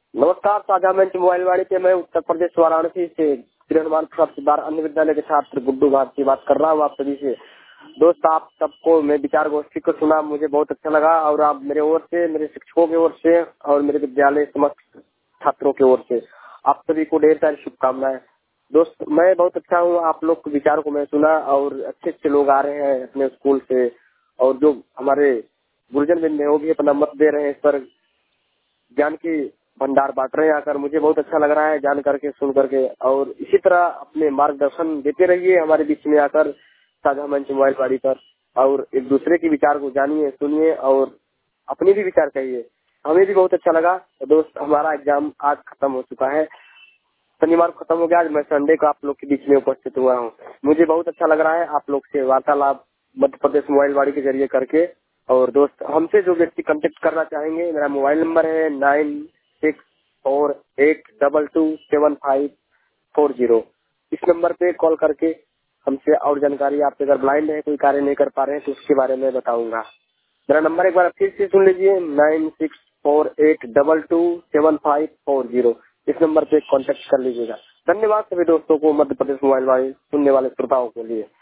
नमस्कार, साझा मंच मोबाइल वाणी पे मैं उत्तर प्रदेश वाराणसी से श्री हनुमान प्रसाद सिद्धार्थ अन्य विद्यालय के छात्र गुड्डू भारती बात कर रहा हूँ आप सभी से। दोस्त, आप सबको मैं विचार गोष्ठी को सुना, मुझे बहुत अच्छा लगा और आप मेरे ओर से, मेरे शिक्षकों की ओर से और मेरे विद्यालय समस्त छात्रों की ओर से आप सभी को ढेर सारी शुभकामनाएं। दोस्त, मैं बहुत अच्छा हूँ, आप लोग के विचार को मैं सुना और अच्छे अच्छे लोग आ रहे हैं अपने स्कूल से और जो हमारे गुरुजन बिंद है वो भी अपना मत दे रहे हैं, इस पर ज्ञान की भंडार बांट रहे हैं आकर। मुझे बहुत अच्छा लग रहा है जान करके, सुन करके, और इसी तरह अपने मार्गदर्शन देते रहिए हमारे बीच में आकर साझा मंच मोबाइल वाणी पर, और एक दूसरे के विचार को जानिए, सुनिए और अपने भी विचार कहिए। हमें भी बहुत अच्छा लगा। तो दोस्त, हमारा एग्जाम आज खत्म हो चुका है, शनिवार को खत्म हो गया। आज मैं संडे को आप लोग के बीच में उपस्थित हुआ हूँ। मुझे बहुत अच्छा लग रहा है आप लोग से वार्तालाप मध्य प्रदेश मोबाइल वाणी के जरिए करके। और दोस्त, हमसे जो व्यक्ति कांटेक्ट करना चाहेंगे, मेरा मोबाइल नंबर है 9648227540। इस नंबर पे कॉल करके हमसे और जानकारी, आप अगर ब्लाइंड है, कोई कार्य नहीं कर पा रहे हैं तो उसके बारे में बताऊंगा। मेरा नंबर एक बार फिर से सुन लीजिए, 9648227540। इस नंबर पे कांटेक्ट कर लीजिएगा। धन्यवाद सभी दोस्तों को, मध्य प्रदेश मोबाइल वाणी सुनने वाले श्रोताओं के लिए।